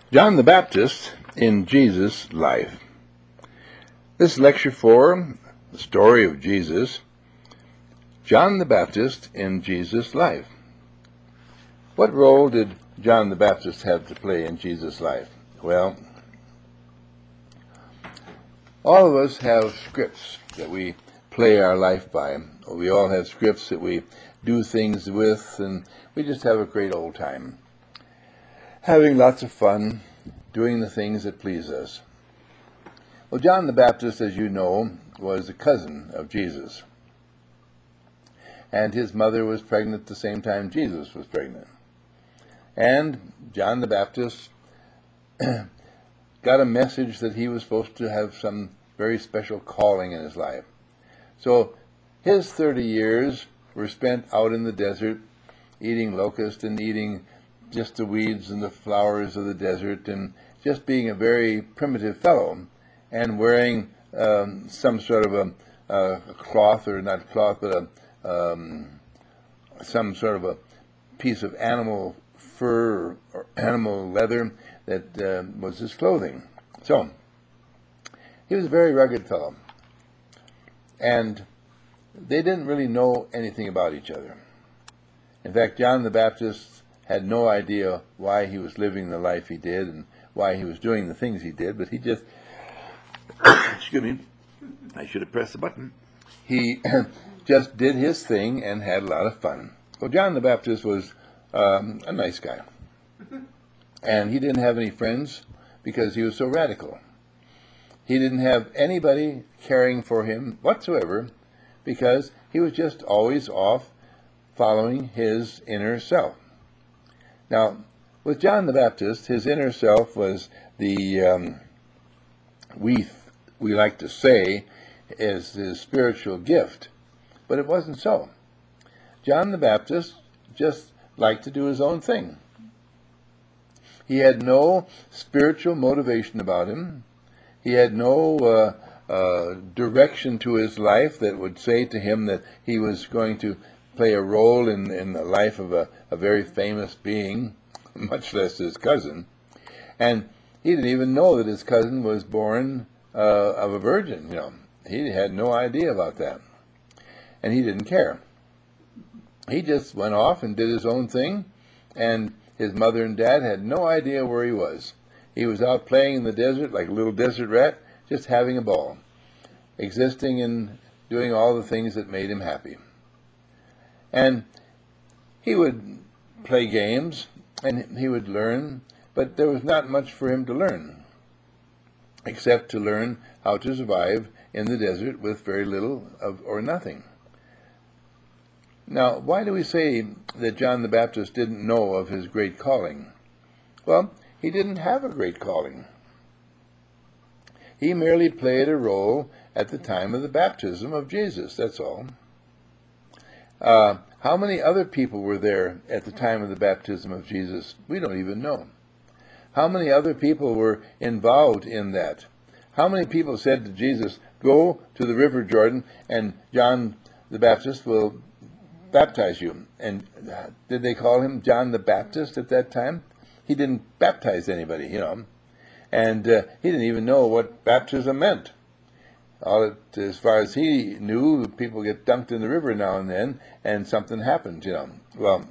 John the Baptist in Jesus' life. This is lecture 4, the story of Jesus. John the Baptist in Jesus' life. What role did John the Baptist have to play in Jesus' life? Well, all of us have scripts that we play our life by. We all have scripts that we do things with, and we just have a great old time, having lots of fun, doing the things that please us. Well, John the Baptist, as you know, was a cousin of Jesus. And his mother was pregnant at the same time Jesus was pregnant. And John the Baptist got a message that he was supposed to have some very special calling in his life. So his 30 years were spent out in the desert, eating locusts and eating just the weeds and the flowers of the desert, and just being a very primitive fellow, and wearing some sort of a cloth, or not cloth, but some sort of a piece of animal fur or animal leather that was his clothing. So he was a very rugged fellow, and they didn't really know anything about each other. In fact, John the Baptist had no idea why he was living the life he did and why he was doing the things he did, but he just, excuse me, I should have pressed the button. He just did his thing and had a lot of fun. Well, John the Baptist was a nice guy, and he didn't have any friends because he was so radical. He didn't have anybody caring for him whatsoever because he was just always off following his inner self. Now, with John the Baptist, his inner self was the, we like to say, is his spiritual gift, but it wasn't so. John the Baptist just liked to do his own thing. He had no spiritual motivation about him. He had no direction to his life that would say to him that he was going to play a role in the life of a very famous being, much less his cousin. And he didn't even know that his cousin was born of a virgin. He had no idea about that, and he didn't care. He just went off and did his own thing, and his mother and dad had no idea where he was. He was out playing in the desert like a little desert rat, just having a ball, existing and doing all the things that made him happy. And he would play games, and he would learn, but there was not much for him to learn, except to learn how to survive in the desert with very little or nothing. Now, why do we say that John the Baptist didn't know of his great calling? Well, he didn't have a great calling. He merely played a role at the time of the baptism of Jesus, that's all. How many other people were there at the time of the baptism of Jesus? We don't even know. How many other people were involved in that? How many people said to Jesus, "Go to the river Jordan, and John the Baptist will baptize you"? And did they call him John the Baptist at that time? He didn't baptize anybody, and he didn't even know what baptism meant. As far as he knew, people get dunked in the river now and then, and something happened, Well,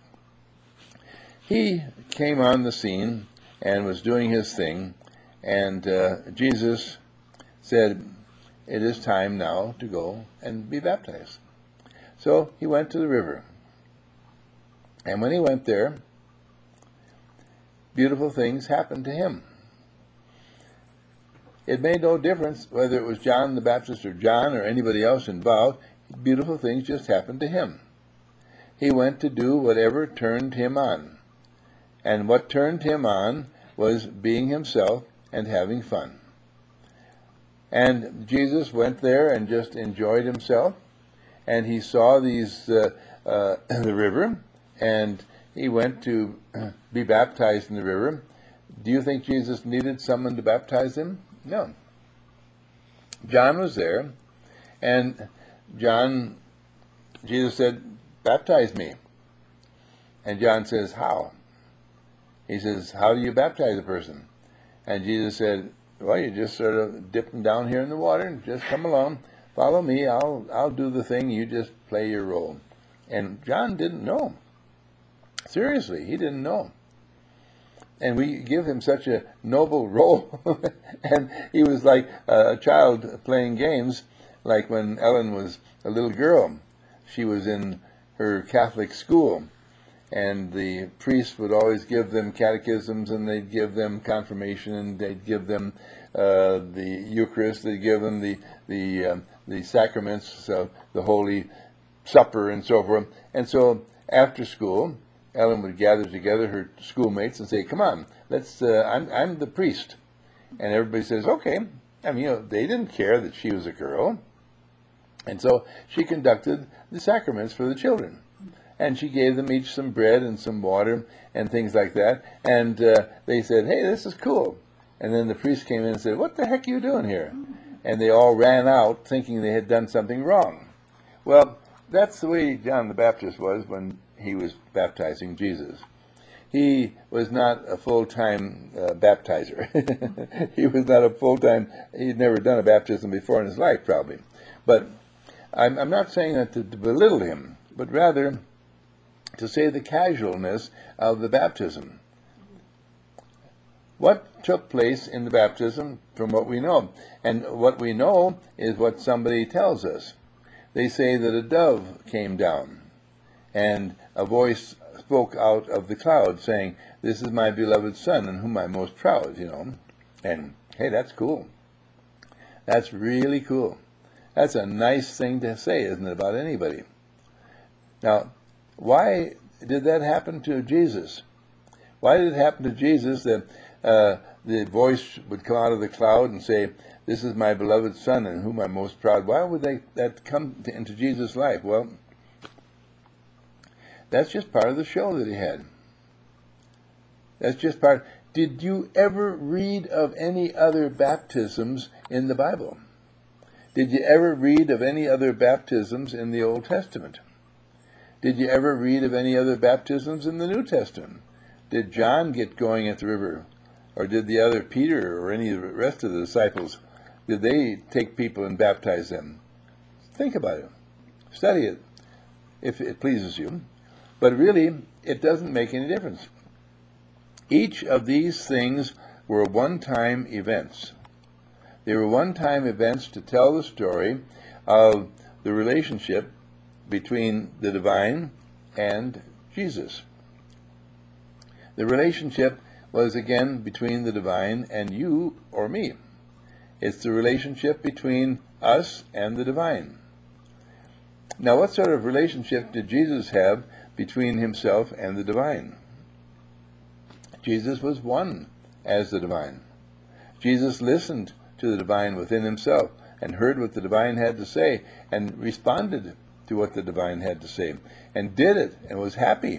he came on the scene and was doing his thing, and Jesus said, "It is time now to go and be baptized." So he went to the river. And when he went there, beautiful things happened to him. It made no difference whether it was John the Baptist or John or anybody else involved. Beautiful things just happened to him. He went to do whatever turned him on. And what turned him on was being himself and having fun. And Jesus went there and just enjoyed himself. And he saw the river, and he went to be baptized in the river. Do you think Jesus needed someone to baptize him? No. John was there, and Jesus said, "Baptize me." And John says, "How?" He says, how do you baptize a person? And Jesus said, well, you just sort of dip them down here in the water and just come along, follow me, I'll do the thing, you just play your role. And John didn't know. Seriously, he didn't know. And we give him such a noble role. And he was like a child playing games, like when Ellen was a little girl. She was in her Catholic school, and the priest would always give them catechisms, and they'd give them confirmation, and they'd give them the Eucharist, they'd give them the sacraments, so the Holy Supper and so forth. And so after school, Ellen would gather together her schoolmates and say, come on, let's, I'm the priest. And everybody says, okay. I mean, they didn't care that she was a girl. And so she conducted the sacraments for the children. And she gave them each some bread and some water and things like that. And they said, hey, this is cool. And then the priest came in and said, what the heck are you doing here? And they all ran out thinking they had done something wrong. Well, that's the way John the Baptist was when he was baptizing Jesus. He was not a full-time baptizer. He was not a full-time, he'd never done a baptism before in his life, probably. But I'm not saying that to belittle him, but rather to say the casualness of the baptism. What took place in the baptism from what we know? And what we know is what somebody tells us. They say that a dove came down, and a voice spoke out of the cloud saying, this is my beloved Son, in whom I'm most proud, And, hey, that's cool. That's really cool. That's a nice thing to say, isn't it, about anybody? Now, why did that happen to Jesus? Why did it happen to Jesus that the voice would come out of the cloud and say, this is my beloved Son, in whom I'm most proud? Why would that come into Jesus' life? Well, that's just part of the show that he had. That's just part. Did you ever read of any other baptisms in the Bible? Did you ever read of any other baptisms in the Old Testament? Did you ever read of any other baptisms in the New Testament? Did John get going at the river? Or did the other Peter or any of the rest of the disciples, did they take people and baptize them? Think about it. Study it, if it pleases you. But really, it doesn't make any difference. Each of these things were one-time events. They were one-time events to tell the story of the relationship between the divine and Jesus. The relationship was, again, between the divine and you or me. It's the relationship between us and the divine. Now, what sort of relationship did Jesus have between himself and the divine? Jesus was one as the divine. Jesus listened to the divine within himself and heard what the divine had to say and responded to what the divine had to say and did it and was happy.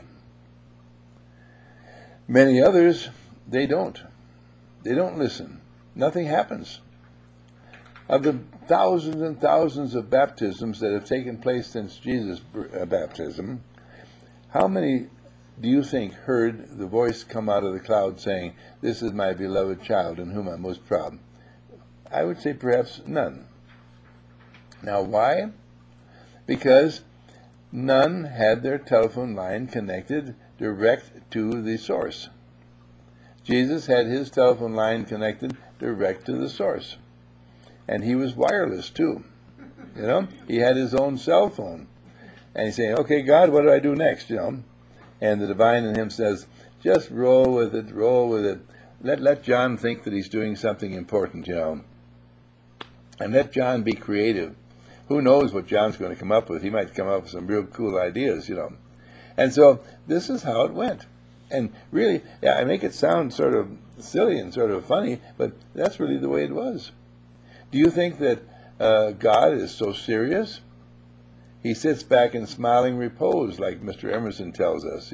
Many others, they don't. They don't listen. Nothing happens. Of the thousands and thousands of baptisms that have taken place since Jesus' baptism, how many do you think heard the voice come out of the cloud saying, this is my beloved child in whom I'm most proud? I would say perhaps none. Now why? Because none had their telephone line connected direct to the source. Jesus had his telephone line connected direct to the source. And he was wireless too. He had his own cell phone. And he's saying, okay, God, what do I do next? And the divine in him says, just roll with it, roll with it. Let John think that he's doing something important, And let John be creative. Who knows what John's going to come up with? He might come up with some real cool ideas, And so this is how it went. And really, I make it sound sort of silly and sort of funny, but that's really the way it was. Do you think that God is so serious? He sits back in smiling repose, like Mr. Emerson tells us,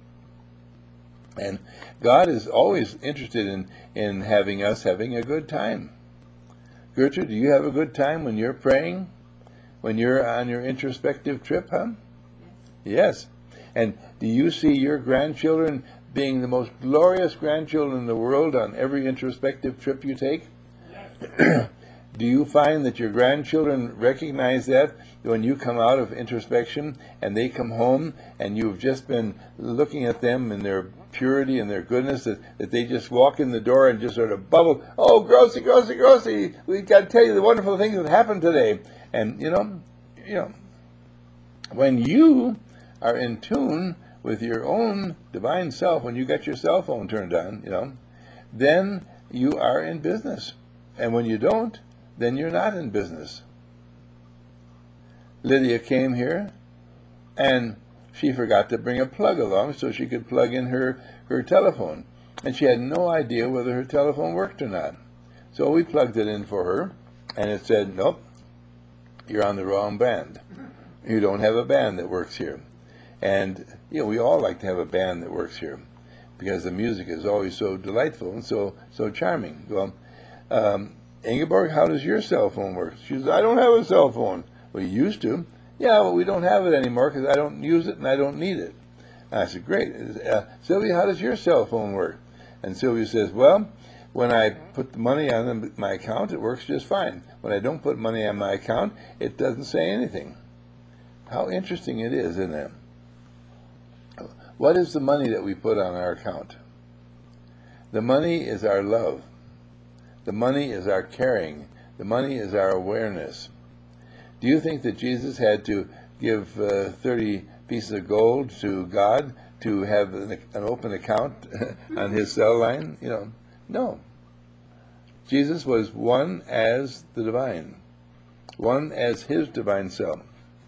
And God is always interested in having us having a good time. Gertrude, do you have a good time when you're praying? When you're on your introspective trip, huh? Yes. And do you see your grandchildren being the most glorious grandchildren in the world on every introspective trip you take? Yes. Do you find that your grandchildren recognize that when you come out of introspection and they come home and you've just been looking at them and their purity and their goodness, that they just walk in the door and just sort of bubble, oh, Grossy, Grossy, Grossy, we've got to tell you the wonderful things that happened today. And, when you are in tune with your own divine self, when you got your cell phone turned on, then you are in business. And when you don't, then you're not in business. Lydia came here, and she forgot to bring a plug along so she could plug in her telephone. And she had no idea whether her telephone worked or not. So we plugged it in for her, and it said, nope, you're on the wrong band. You don't have a band that works here. And, we all like to have a band that works here, because the music is always so delightful and so charming. Well, Ingeborg, how does your cell phone work? She says, I don't have a cell phone. Well, you used to. Yeah, well, we don't have it anymore because I don't use it and I don't need it. And I said, great. Sylvia, how does your cell phone work? And Sylvia says, well, when I put the money on my account, it works just fine. When I don't put money on my account, it doesn't say anything. How interesting it is, isn't it? What is the money that we put on our account? The money is our love. The money is our caring. The money is our awareness. Do you think that Jesus had to give 30 pieces of gold to God to have an open account on his cell line? No. Jesus was one as the divine, one as his divine self.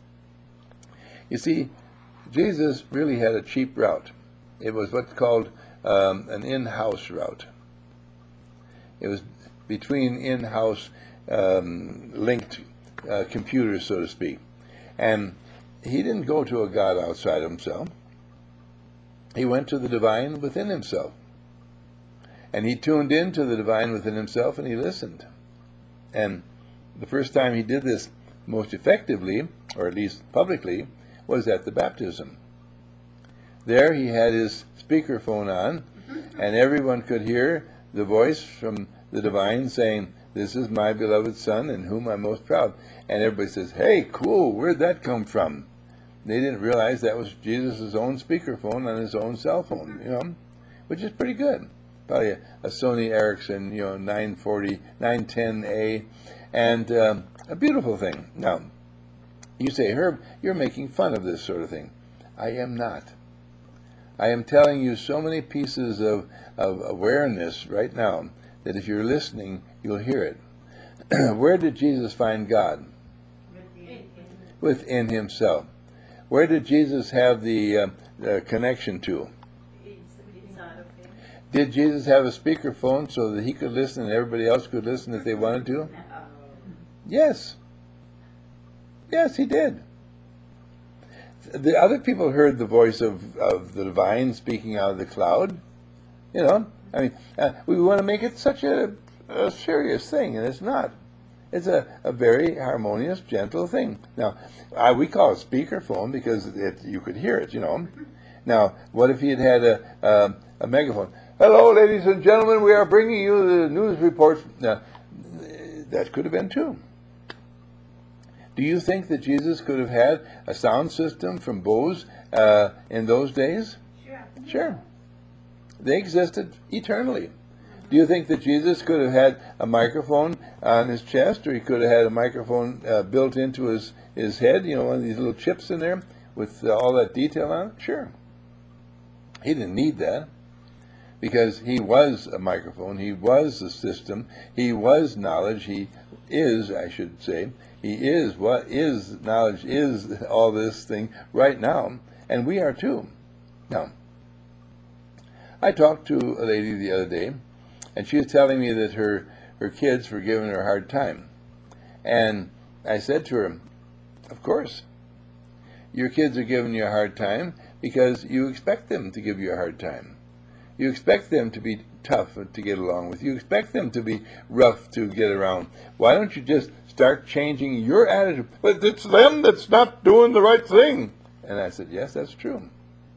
You see, Jesus really had a cheap route. It was what's called an in-house route. It was between in-house linked computers, so to speak. And he didn't go to a God outside himself. He went to the divine within himself. And he tuned into the divine within himself and he listened. And the first time he did this most effectively, or at least publicly, was at the baptism. There he had his speakerphone on, and everyone could hear the voice from the divine saying, this is my beloved son in whom I'm most proud. And everybody says, hey, cool, where'd that come from? They didn't realize that was Jesus' own speakerphone on his own cell phone, which is pretty good. Probably a Sony Ericsson, 910A, and a beautiful thing. Now, you say, Herb, you're making fun of this sort of thing. I am not. I am telling you so many pieces of awareness right now that if you're listening, you'll hear it. Where did Jesus find God? Within himself. Where did Jesus have the connection to? Did Jesus have a speakerphone so that he could listen and everybody else could listen if they wanted to? Yes. Yes, he did. The other people heard the voice of the divine speaking out of the cloud. We want to make it such a serious thing, and it's not. It's a very harmonious, gentle thing. Now, we call it speakerphone because you could hear it, Now, what if he had a megaphone? Hello, ladies and gentlemen, we are bringing you the news report. Now, that could have been too. Do you think that Jesus could have had a sound system from Bose in those days? Sure. They existed eternally. Do you think that Jesus could have had a microphone on his chest, or he could have had a microphone built into his head, one of these little chips in there with all that detail on it? Sure. He didn't need that because he was a microphone. He was a system. He was knowledge. He is, I should say. He is what is knowledge, is all this thing right now, and we are too. Now, I talked to a lady the other day, and she was telling me that her kids were giving her a hard time. And I said to her, of course, your kids are giving you a hard time because you expect them to give you a hard time. You expect them to be tough to get along with. You expect them to be rough to get around. Why don't you just start changing your attitude? But it's them that's not doing the right thing. And I said, yes, that's true.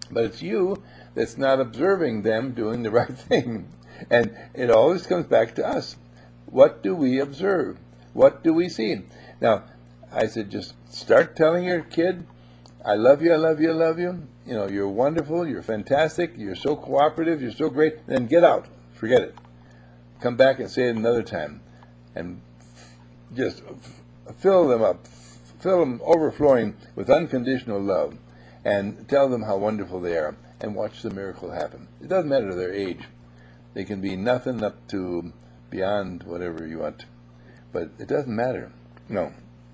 But it's you that's not observing them doing the right thing. And it always comes back to us. What do we observe? What do we see? Now, I said, just start telling your kid, I love you, I love you, I love you. You know, you're wonderful, you're fantastic, you're so cooperative, you're so great. Then get out. Forget it. Come back and say it another time. And just fill them up. Fill them overflowing with unconditional love. And tell them how wonderful they are. And watch the miracle happen. It doesn't matter their age. They can be nothing up to beyond whatever you want. But it doesn't matter. No.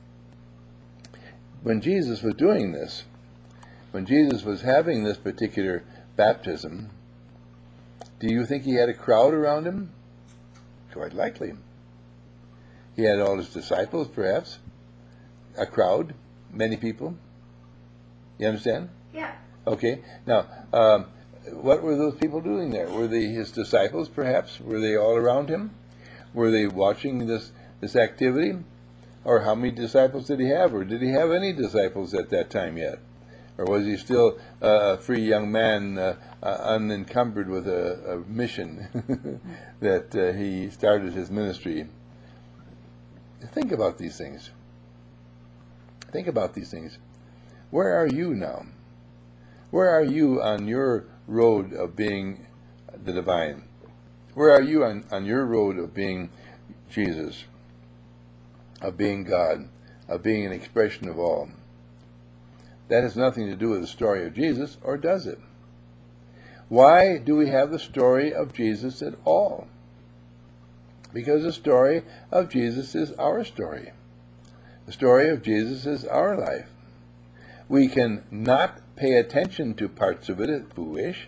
When Jesus was doing this, when Jesus was having this particular baptism, do you think he had a crowd around him? Quite likely. He had all his disciples, perhaps. A crowd. Many people. You understand? Yeah. Okay. Now, what were those people doing there? Were they his disciples, perhaps? Were they all around him? Were they watching this activity? Or how many disciples did he have? Or did he have any disciples at that time yet? Or was he still a free young man, unencumbered with a mission that he started his ministry? Think about these things. Think about these things. Where are you now? Where are you on your road of being the divine? Where are you on your road of being Jesus? Of being God? Of being an expression of all? That has nothing to do with the story of Jesus, or does it? Why do we have the story of Jesus at all? Because the story of Jesus is our story. The story of Jesus is our life. We can not pay attention to parts of it if we wish,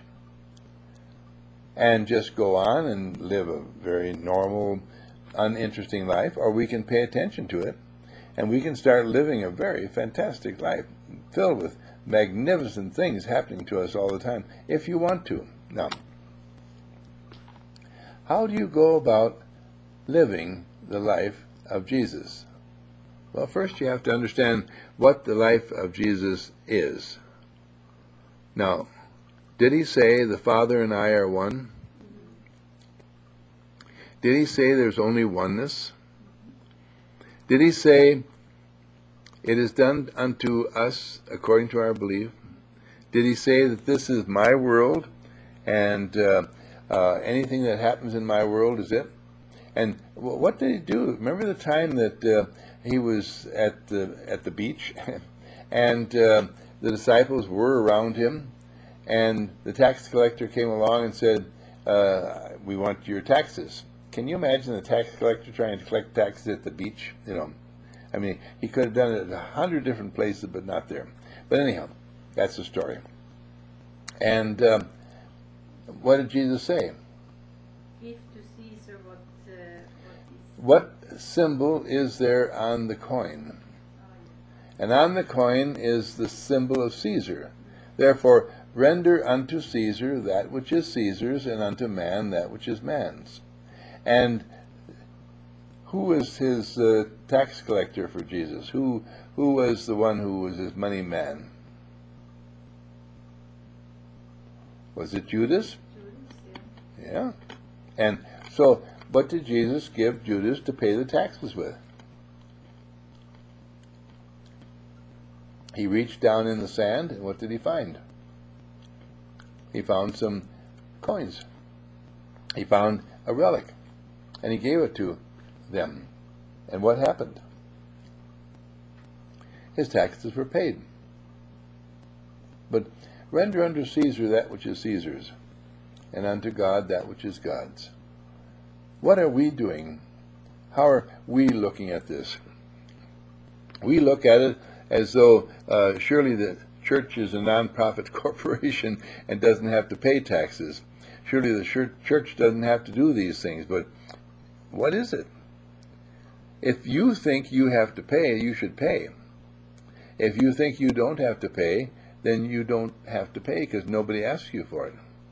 and just go on and live a very normal, uninteresting life, or we can pay attention to it, and we can start living a very fantastic life, filled with magnificent things happening to us all the time, if you want to. Now, how do you go about living the life of Jesus? Well, first you have to understand what the life of Jesus is. Now, did he say the Father and I are one? Did he say there's only oneness? Did he say it is done unto us according to our belief? Did he say that this is my world and anything that happens in my world is it? And what did he do? Remember the time that he was at the beach and the disciples were around him, and the tax collector came along and said, we want your taxes. Can you imagine the tax collector trying to collect taxes at the beach? You know, I mean, he could have done it at 100 different places, but not there. But anyhow, that's the story. And what did Jesus say? Give to Caesar what is. What symbol is there on the coin? And on the coin is the symbol of Caesar. Therefore, render unto Caesar that which is Caesar's, and unto man that which is man's. And who was his tax collector for Jesus? Who was the one who was his money man? Was it Judas? Judas, Yeah. And so, what did Jesus give Judas to pay the taxes with? He reached down in the sand, and what did he find? He found some coins. He found a relic, and he gave it to them. And what happened? His taxes were paid. But render unto Caesar that which is Caesar's, and unto God that which is God's. What are we doing? How are we looking at this? We look at it as though surely the church is a non-profit corporation and doesn't have to pay taxes. Surely the church doesn't have to do these things. But what is it? If you think you have to pay, you should pay. If you think you don't have to pay, then you don't have to pay because nobody asks you for it.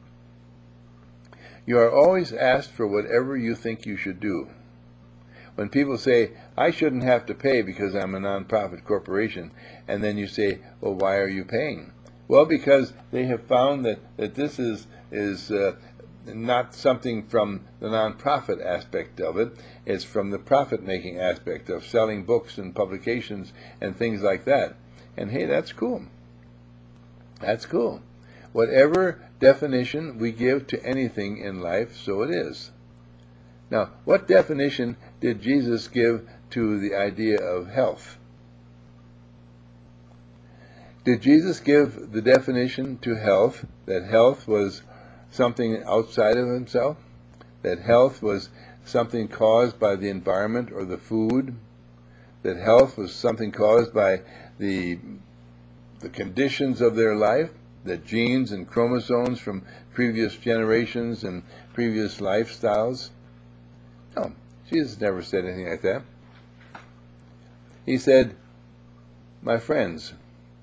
You are always asked for whatever you think you should do. When people say, I shouldn't have to pay because I'm a non-profit corporation, and then you say, well, why are you paying? Well, because they have found that this is not something from the non-profit aspect of it. It's from the profit-making aspect of selling books and publications and things like that. And hey, that's cool. That's cool. Whatever definition we give to anything in life, so it is. Now, what definition did Jesus give to the idea of health? Did Jesus give the definition to health, that health was something outside of himself? That health was something caused by the environment or the food? That health was something caused by the conditions of their life? That genes and chromosomes from previous generations and previous lifestyles? No, Jesus never said anything like that. He said, my friends,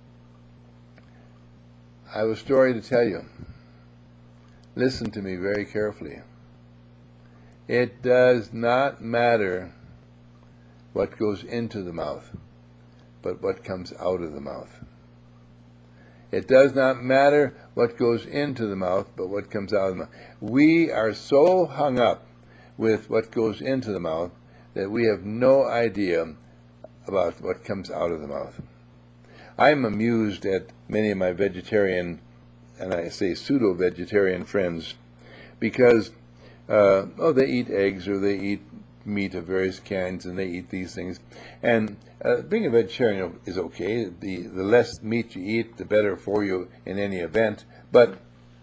I have a story to tell you. Listen to me very carefully. It does not matter what goes into the mouth, but what comes out of the mouth. It does not matter what goes into the mouth, but what comes out of the mouth. We are so hung up with what goes into the mouth that we have no idea about what comes out of the mouth. I'm amused at many of my vegetarian, and I say pseudo-vegetarian friends, because they eat eggs or they eat meat of various kinds and they eat these things. And being a vegetarian is okay. The less meat you eat, the better for you in any event. But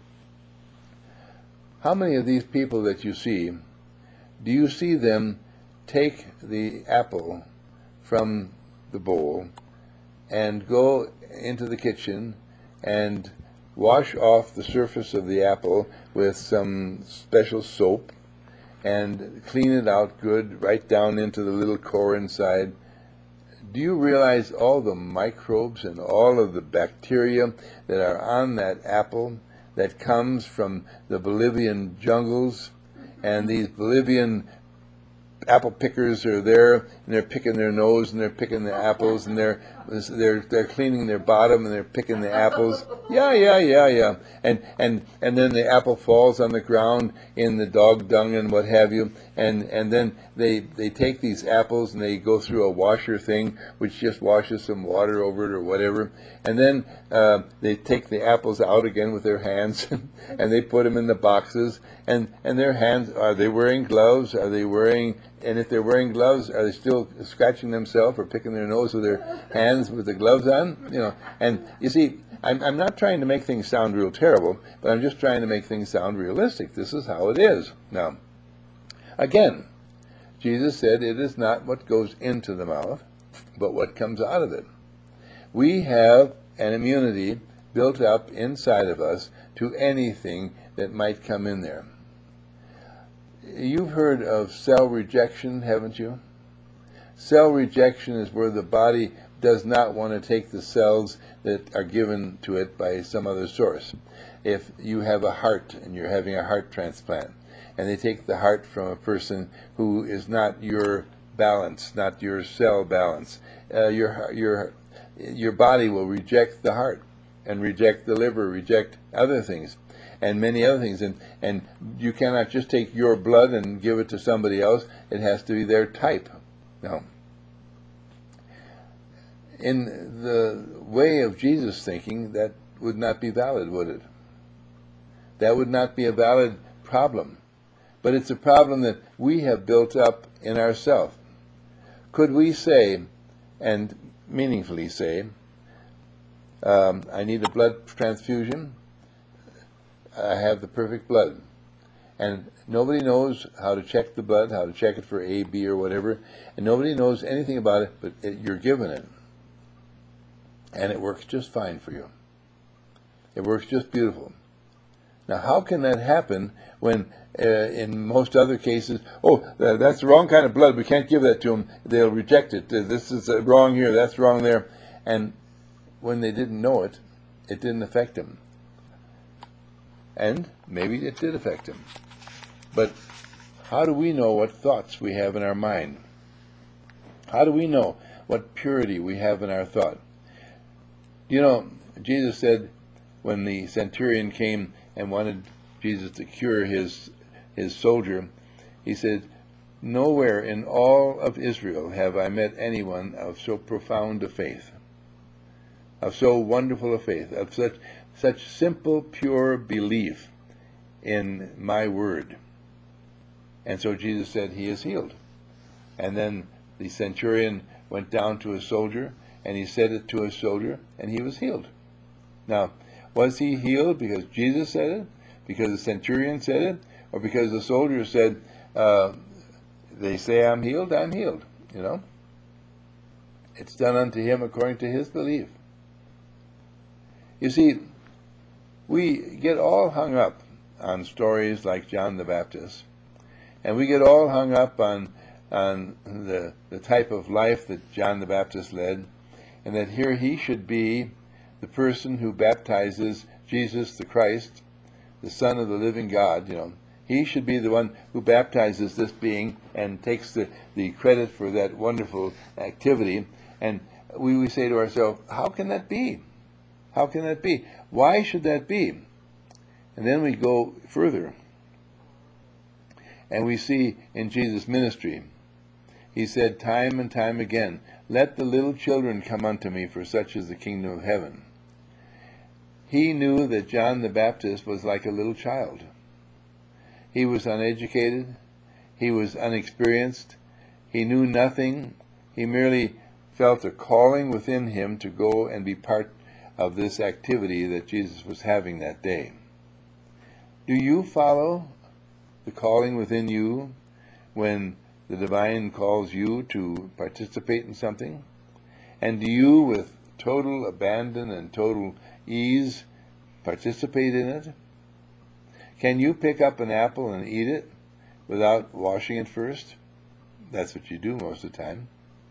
how many of these people that you see, do you see them take the apple from the bowl and go into the kitchen and wash off the surface of the apple with some special soap and clean it out good right down into the little core inside? Do you realize all the microbes and all of the bacteria that are on that apple that comes from the Bolivian jungles? And these Bolivian apple pickers are there, and they're picking their nose, and they're picking the apples, and they're cleaning their bottom, and they're picking the apples. Yeah. And then the apple falls on the ground in the dog dung and what have you, and then they take these apples and they go through a washer thing, which just washes some water over it or whatever, and then they take the apples out again with their hands, and they put them in the boxes, and their hands, are they wearing gloves? Are they wearing, and if they're wearing gloves, are they still scratching themselves or picking their nose with their hands with the gloves on? And you see, I'm not trying to make things sound real terrible, but I'm just trying to make things sound realistic. This is how it is. Now, again, Jesus said it is not what goes into the mouth, but what comes out of it. We have an immunity built up inside of us to anything that might come in there. You've heard of cell rejection, haven't you? Cell rejection is where the body does not want to take the cells that are given to it by some other source. If you have a heart and you're having a heart transplant, and they take the heart from a person who is not your balance, not your cell balance, your body will reject the heart and reject the liver, reject other things, and many other things. And you cannot just take your blood and give it to somebody else. It has to be their type. Now, in the way of Jesus thinking, that would not be valid, would it? That would not be a valid problem. But it's a problem that we have built up in ourselves. Could we say, and meaningfully say, I need a blood transfusion, I have the perfect blood, and nobody knows how to check the blood, how to check it for A, B, or whatever, and nobody knows anything about it, but you're given it, and it works just fine for you. It works just beautiful. Now, how can that happen when, in most other cases, that's the wrong kind of blood, we can't give that to them, they'll reject it, this is wrong here, that's wrong there, and when they didn't know it, it didn't affect them. And maybe it did affect them. But how do we know what thoughts we have in our mind? How do we know what purity we have in our thought? You know, Jesus said, when the centurion came and wanted Jesus to cure his soldier, he said, "Nowhere in all of Israel have I met anyone of so profound a faith, of so wonderful a faith, of such simple, pure belief in my word." And so Jesus said, "He is healed." And then the centurion went down to a soldier, and he said it to a soldier, and he was healed. Now, was he healed because Jesus said it, because the centurion said it, or because the soldier said, they say I'm healed, I'm healed? You know? It's done unto him according to his belief. You see, we get all hung up on stories like John the Baptist, and we get all hung up on the type of life that John the Baptist led, and that here he should be the person who baptizes Jesus the Christ, the Son of the living God. He should be the one who baptizes this being and takes the credit for that wonderful activity. And we say to ourselves, how can that be? How can that be? Why should that be? And then we go further, and we see in Jesus' ministry, he said time and time again, "Let the little children come unto me, for such is the kingdom of heaven." He knew that John the Baptist was like a little child. He was uneducated. He was unexperienced. He knew nothing. He merely felt a calling within him to go and be part of this activity that Jesus was having that day. Do you follow the calling within you when the divine calls you to participate in something? And do you, with total abandon and total ease, participate in it? Can you pick up an apple and eat it without washing it first? That's what you do most of the time.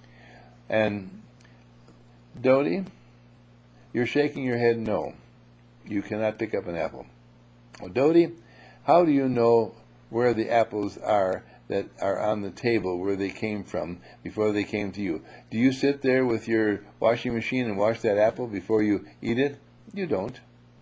And Dodie, you're shaking your head no. You cannot pick up an apple. Well, Dodie, how do you know where the apples are that are on the table, where they came from before they came to you? Do you sit there with your washing machine and wash that apple before you eat it? You don't.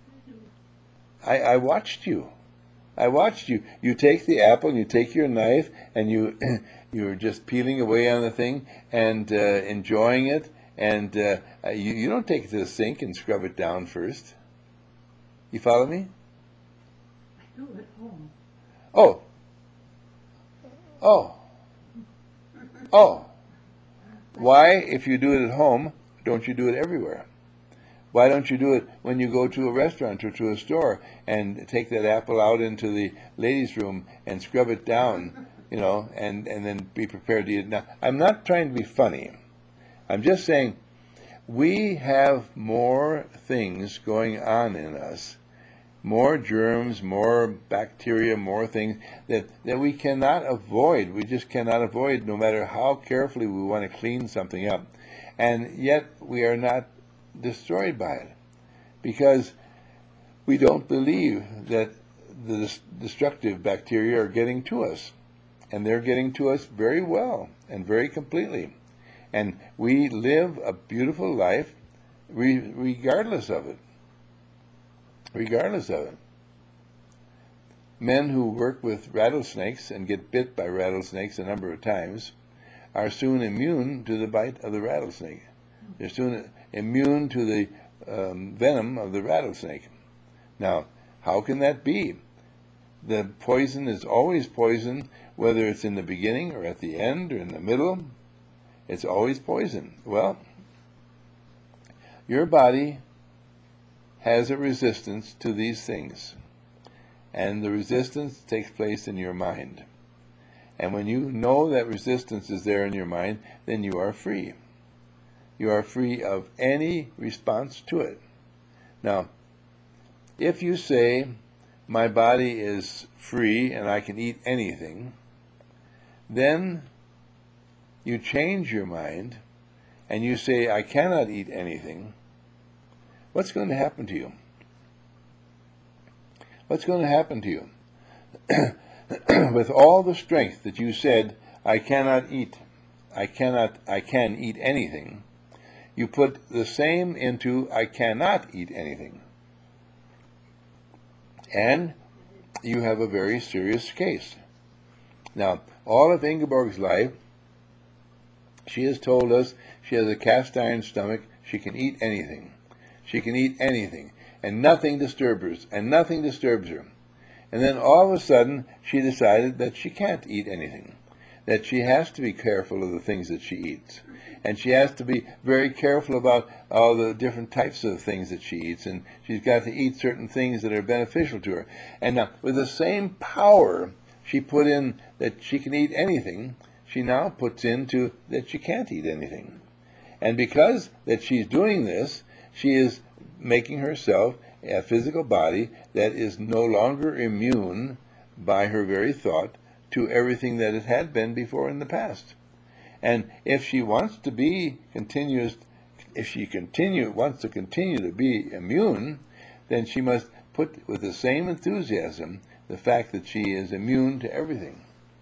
I watched you. I watched you. You take the apple, and you take your knife, and you're just peeling away on the thing and enjoying it. And you don't take it to the sink and scrub it down first. You follow me? I do at home. Oh. Why, if you do it at home, don't you do it everywhere? Why don't you do it when you go to a restaurant or to a store and take that apple out into the ladies' room and scrub it down, and then be prepared to eat it? Now, I'm not trying to be funny. I'm just saying we have more things going on in us, more germs, more bacteria, more things that we cannot avoid. We just cannot avoid, no matter how carefully we want to clean something up. And yet we are not destroyed by it, because we don't believe that the destructive bacteria are getting to us. And they're getting to us very well and very completely. And we live a beautiful life regardless of it. Regardless of it. Men who work with rattlesnakes and get bit by rattlesnakes a number of times are soon immune to the bite of the rattlesnake. They're soon immune to the venom of the rattlesnake. Now, how can that be? The poison is always poison, whether it's in the beginning or at the end or in the middle. It's always poison. Well, your body has a resistance to these things, and the resistance takes place in your mind. And when you know that resistance is there in your mind, then you are free. You are free of any response to it. Now, if you say, my body is free and I can eat anything, then you change your mind and you say, I cannot eat anything. What's going to happen to you? What's going to happen to you? With all the strength that you said, I can eat anything, you put the same into I cannot eat anything. and you have a very serious case. Now, all of Ingeborg's life, she has told us she has a cast iron stomach. She can eat anything. She can eat anything, and nothing disturbs her, and nothing disturbs her. And then all of a sudden, she decided that she can't eat anything, that she has to be careful of the things that she eats. And she has to be very careful about all the different types of things that she eats, and she's got to eat certain things that are beneficial to her. And now, with the same power she put in that she can eat anything, she now puts into that she can't eat anything. And because that she's doing this, she is making herself a physical body that is no longer immune by her very thought to everything that it had been before in the past. And if she wants to be continuous, if she wants to continue to be immune, then she must put with the same enthusiasm the fact that she is immune to everything.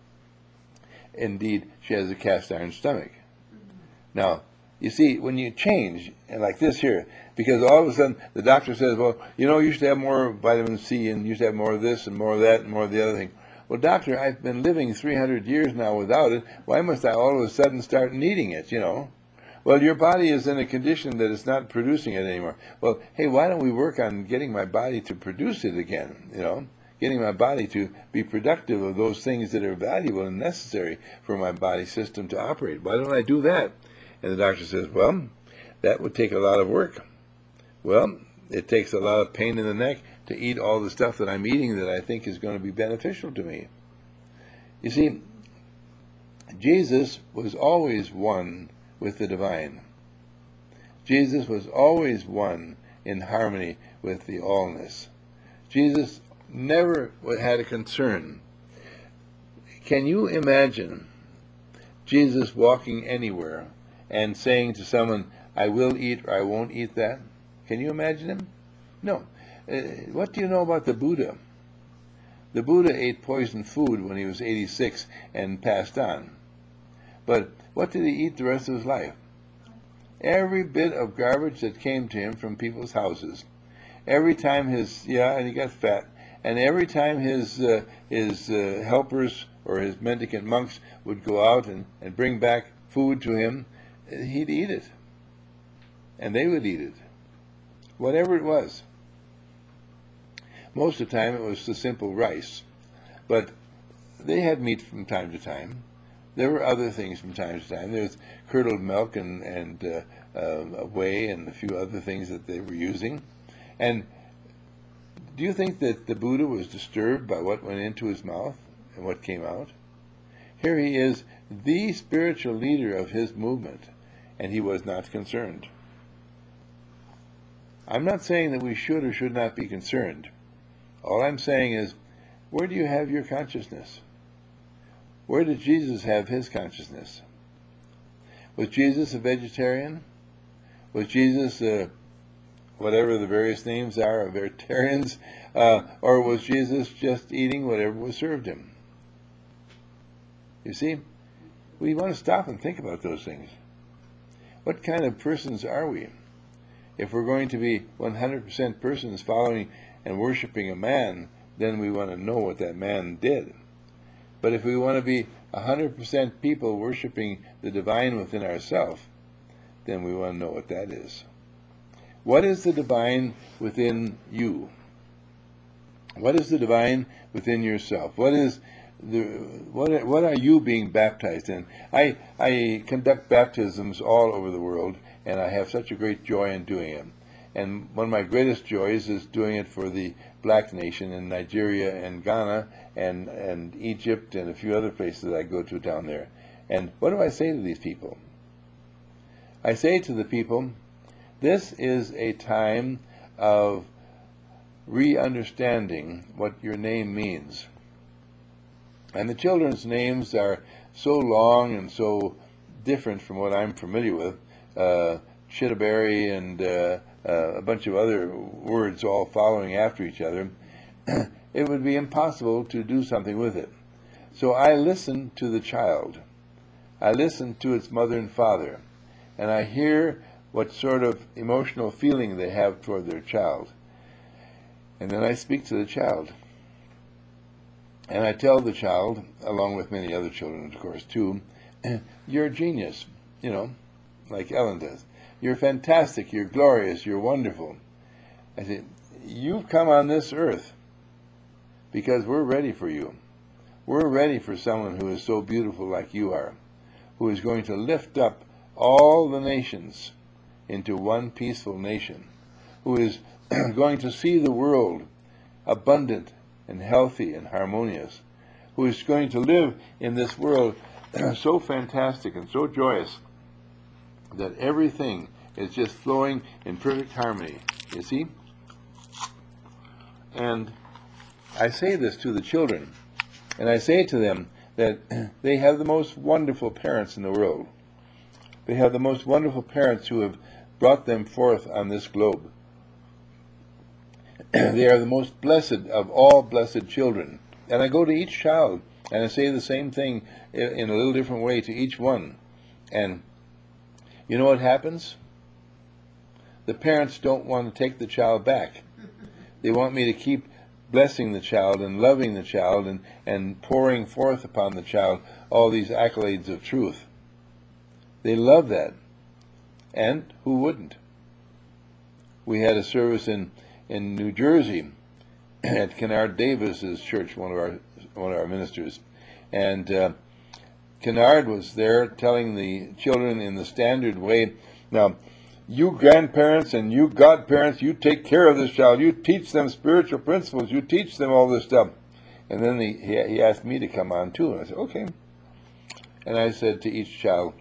Indeed, she has a cast iron stomach. Now, you see, when you change, and like this here, because all of a sudden the doctor says, well, you should have more vitamin C, and you should have more of this and more of that and more of the other thing. Well, doctor, I've been living 300 years now without it. Why must I all of a sudden start needing it, Well, your body is in a condition that it's not producing it anymore. Well, hey, why don't we work on getting my body to produce it again, Getting my body to be productive of those things that are valuable and necessary for my body system to operate. Why don't I do that? And the doctor says, well, that would take a lot of work. Well, it takes a lot of pain in the neck to eat all the stuff that I'm eating that I think is going to be beneficial to me. You see, Jesus was always one with the divine. Jesus was always one in harmony with the allness. Jesus never had a concern. Can you imagine Jesus walking anywhere and saying to someone, I will eat or I won't eat that? Can you imagine him? No. What do you know about the Buddha? The Buddha ate poisoned food when he was 86 and passed on. But what did he eat the rest of his life? Every bit of garbage that came to him from people's houses. Every time and he got fat. And every time his helpers or his mendicant monks would go out and bring back food to him, he'd eat it. And they would eat it. Whatever it was. Most of the time it was the simple rice. But they had meat from time to time. There were other things from time to time. There was curdled milk and whey and a few other things that they were using. And do you think that the Buddha was disturbed by what went into his mouth and what came out? Here he is, the spiritual leader of his movement, and he was not concerned. I'm not saying that we should or should not be concerned. All I'm saying is, where do you have your consciousness? Where did Jesus have his consciousness? Was Jesus a vegetarian? Was Jesus whatever the various names are of vegetarians, or was Jesus just eating whatever was served him? You see, we want to stop and think about those things. What kind of persons are we? If we're going to be 100% persons following and worshiping a man, then we want to know what that man did. But if we want to be 100% people worshiping the divine within ourselves, then we want to know what that is. What is the divine within you? What is the divine within yourself? What are you being baptized in? I conduct baptisms all over the world, and I have such a great joy in doing it. And one of my greatest joys is doing it for the black nation in Nigeria and Ghana and Egypt and a few other places that I go to down there. And what do I say to these people? I say to the people, this is a time of re-understanding what your name means. And the children's names are so long and so different from what I'm familiar with. Chitterberry and a bunch of other words all following after each other. It would be impossible to do something with it. So I listen to the child. I listen to its mother and father. And I hear what sort of emotional feeling they have toward their child. And then I speak to the child. And I tell the child, along with many other children, of course, too, you're a genius, like Ellen does. You're fantastic, you're glorious, you're wonderful. I say, you've come on this earth because we're ready for you. We're ready for someone who is so beautiful like you are, who is going to lift up all the nations into one peaceful nation, who is going to see the world abundant and healthy and harmonious, who is going to live in this world so fantastic and so joyous that everything is just flowing in perfect harmony, you see? And I say this to the children, and I say to them that they have the most wonderful parents in the world. They have the most wonderful parents who have brought them forth on this globe. They are the most blessed of all blessed children. And I go to each child and I say the same thing in a little different way to each one. And you know what happens? The parents don't want to take the child back. They want me to keep blessing the child and loving the child and pouring forth upon the child all these accolades of truth. They love that. And who wouldn't? We had a service in New Jersey at Kennard Davis's church, one of our ministers, and Kennard was there telling the children in the standard way, now, you grandparents and you godparents, you take care of this child, you teach them spiritual principles, you teach them all this stuff. And then he asked me to come on too, and I said, okay. And I said to each child,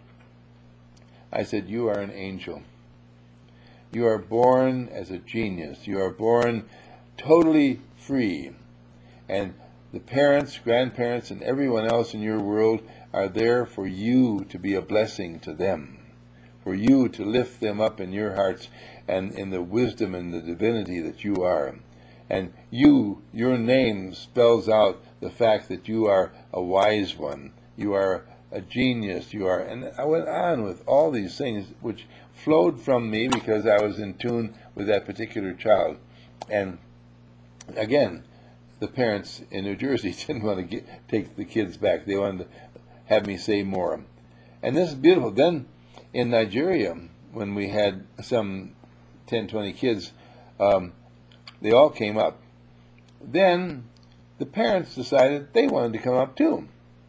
I said, you are an angel. You are born as a genius. You are born totally free. And the parents, grandparents, and everyone else in your world are there for you to be a blessing to them, for you to lift them up in your hearts and in the wisdom and the divinity that you are. And your name spells out the fact that you are a wise one. You are a genius. You are, and I went on with all these things which flowed from me because I was in tune with that particular child. And again, the parents in New Jersey didn't want to take the kids back. They wanted to have me say more. And this is beautiful. Then in Nigeria, when we had some 10, 20 kids, they all came up. Then the parents decided they wanted to come up too.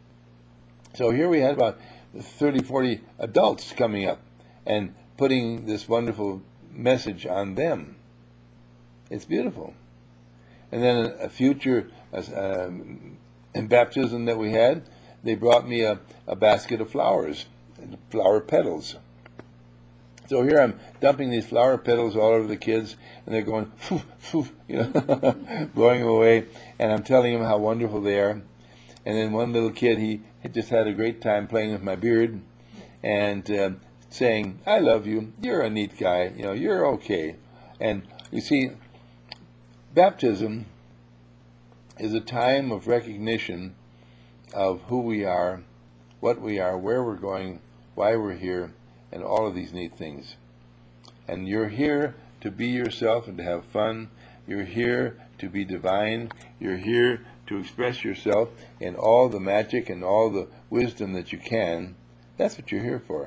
So here we had about 30, 40 adults coming up and putting this wonderful message on them. It's beautiful. And then a future in baptism that we had, they brought me a basket of flowers, flower petals. So here I'm dumping these flower petals all over the kids, and they're going, poof, poof, blowing them away, and I'm telling them how wonderful they are. And then one little kid, he just had a great time playing with my beard and saying, I love you, you're a neat guy, you're okay. And you see, baptism is a time of recognition of who we are, what we are, where we're going, why we're here, and all of these neat things. And you're here to be yourself and to have fun. You're here to be divine. You're here to express yourself in all the magic and all the wisdom that you can. That's what you're here for.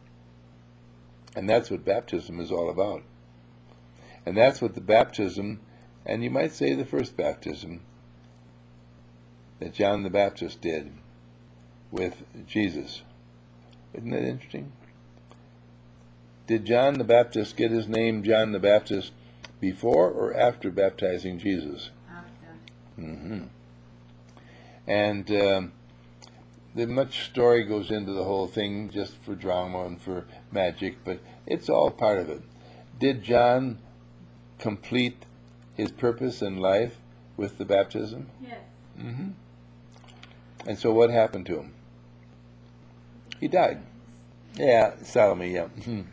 And that's what baptism is all about. And that's what the baptism, and you might say the first baptism, that John the Baptist did with Jesus. Isn't that interesting? Did John the Baptist get his name John the Baptist before or after baptizing Jesus? After. Mm-hmm. And the much story goes into the whole thing just for drama and for magic, but it's all part of it. Did John complete his purpose in life with the baptism? Yes. Mm-hmm. And so what happened to him? He died. Yeah, Salome, yeah.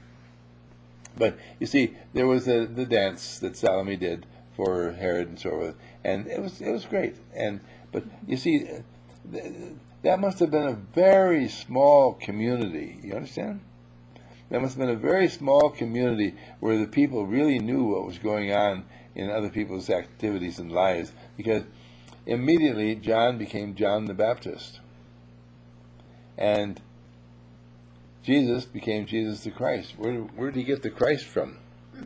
But you see, there was the dance that Salome did for Herod and so forth, and it was great. But you see, that must have been a very small community. You understand? That must have been a very small community where the people really knew what was going on in other people's activities and lives, because immediately John became John the Baptist, and Jesus became Jesus the Christ. Where did he get the Christ from?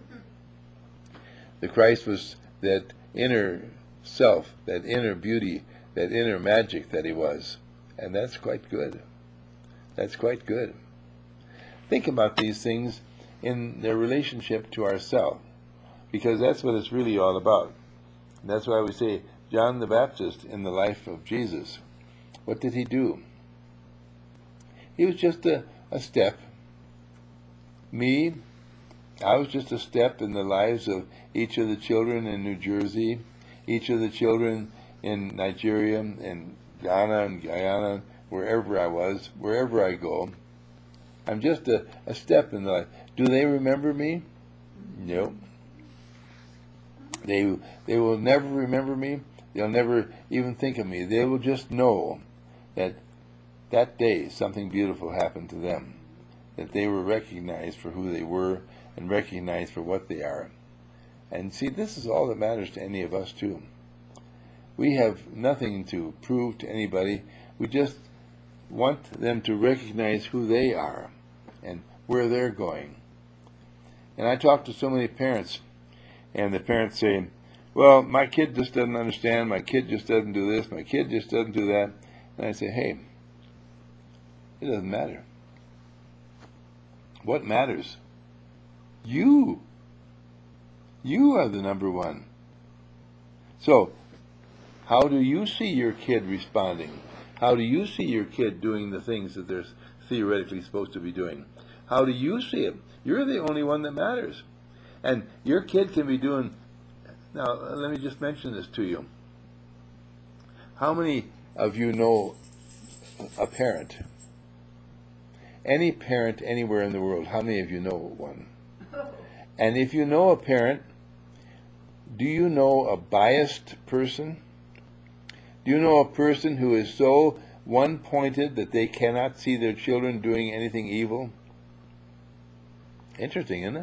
The Christ was that inner self, that inner beauty, that inner magic that he was. And that's quite good. That's quite good. Think about these things in their relationship to ourselves, because that's what it's really all about. And that's why we say John the Baptist in the life of Jesus. What did he do? He was just a step. Me, I was just a step in the lives of each of the children in New Jersey, each of the children in Nigeria, and Ghana and Guyana, wherever I was, wherever I go. I'm just a step in the life. Do they remember me? No. They will never remember me. They'll never even think of me. They will just know that that day something beautiful happened to them, that they were recognized for who they were and recognized for what they are. And see, this is all that matters to any of us too. We have nothing to prove to anybody. We just want them to recognize who they are and where they're going. And I talk to so many parents, and the parents say, well, my kid just doesn't understand, my kid just doesn't do this, my kid just doesn't do that. And I say, hey, it doesn't matter. What matters? You. You are the number one. So, how do you see your kid responding? How do you see your kid doing the things that they're theoretically supposed to be doing? How do you see it? You're the only one that matters. And your kid can be doing... Now, let me just mention this to you. How many of you know a parent? Any parent anywhere in the world, how many of you know one? And if you know a parent, do you know a biased person? Do you know a person who is so one-pointed that they cannot see their children doing anything evil? Interesting, isn't it?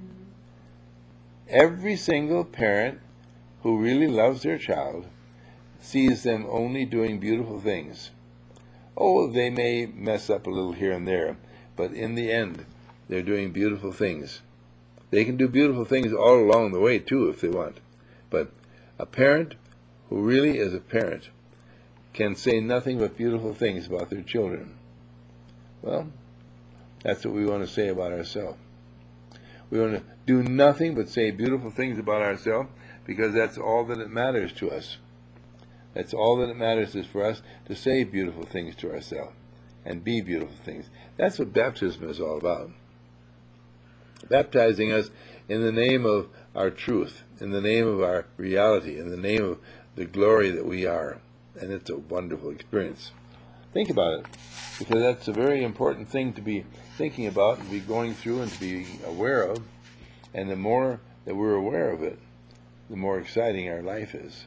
Every single parent who really loves their child sees them only doing beautiful things. Oh, they may mess up a little here and there, but in the end, they're doing beautiful things. They can do beautiful things all along the way, too, if they want. But a parent who really is a parent can say nothing but beautiful things about their children. Well, that's what we want to say about ourselves. We want to do nothing but say beautiful things about ourselves, because that's all that it matters to us. That's all that it matters is for us to say beautiful things to ourselves and be beautiful things. That's what baptism is all about. Baptizing us in the name of our truth, in the name of our reality, in the name of the glory that we are. And it's a wonderful experience. Think about it, because that's a very important thing to be thinking about and be going through and to be aware of. And the more that we're aware of it, the more exciting our life is.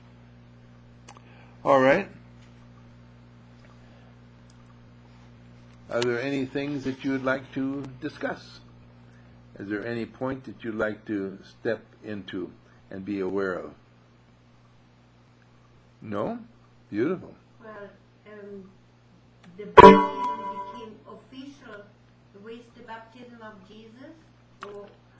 All right. Are there any things that you would like to discuss? Is there any point that you'd like to step into and be aware of? No? Beautiful. Well, the baptism became official with the baptism of Jesus, or